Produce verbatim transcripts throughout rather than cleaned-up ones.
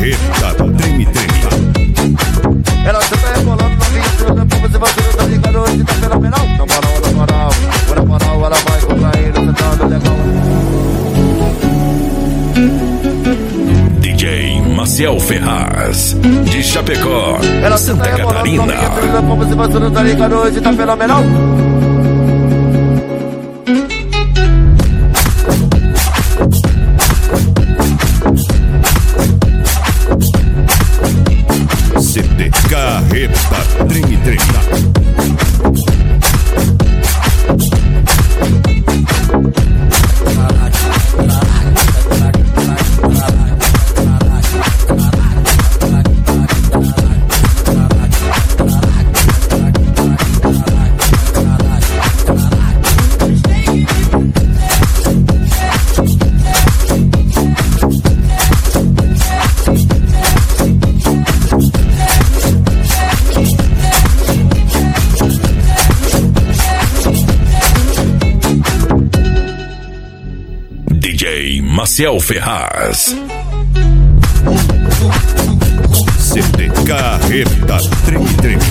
Carreta Treme Treme. Ela senta rebolando no vídeo, depois você vai ver, tá ligado? Hoje tá fenomenal. Na moral, na moral, na moral, ela vai contraindo, sentando legal. D J Maciel Ferraz, de Chapecó, Ela Santa Catarina. Depois você vai ver, tá ligado? Hoje tá fenomenal. C D Carreta Treme Treme. D J Maciel Ferraz. C D Carreta Treme Treme.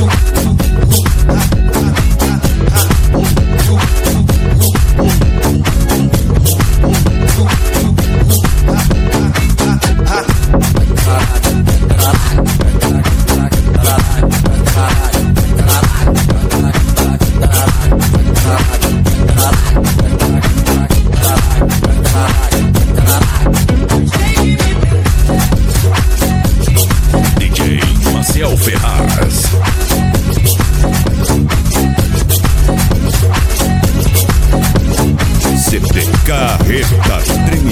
D J Maciel Ferraz. C D Carreta Treme